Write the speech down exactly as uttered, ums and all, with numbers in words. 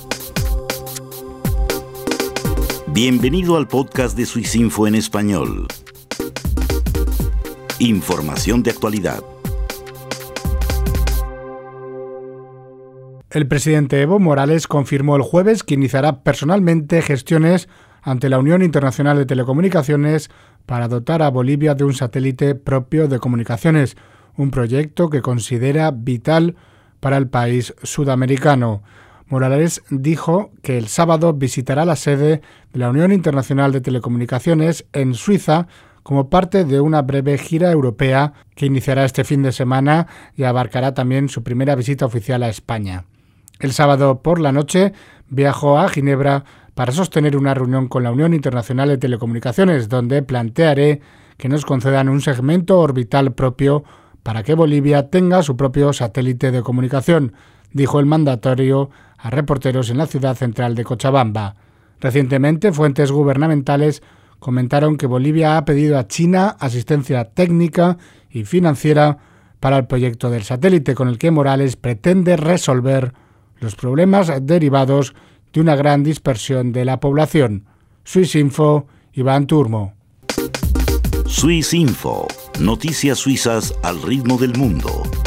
Bienvenido al podcast de Swissinfo en español. Información de actualidad. El presidente Evo Morales confirmó el jueves que iniciará personalmente gestiones ante la Unión Internacional de Telecomunicaciones para dotar a Bolivia de un satélite propio de comunicaciones, un proyecto que considera vital para el país sudamericano. Morales dijo que el sábado visitará la sede de la Unión Internacional de Telecomunicaciones en Suiza como parte de una breve gira europea que iniciará este fin de semana y abarcará también su primera visita oficial a España. El sábado por la noche viajó a Ginebra para sostener una reunión con la Unión Internacional de Telecomunicaciones, donde plantearé que nos concedan un segmento orbital propio para que Bolivia tenga su propio satélite de comunicación, dijo el mandatario a reporteros en la ciudad central de Cochabamba. Recientemente, fuentes gubernamentales comentaron que Bolivia ha pedido a China asistencia técnica y financiera para el proyecto del satélite, con el que Morales pretende resolver los problemas derivados de una gran dispersión de la población. Swissinfo, Iván Turmo. Swissinfo, noticias suizas al ritmo del mundo.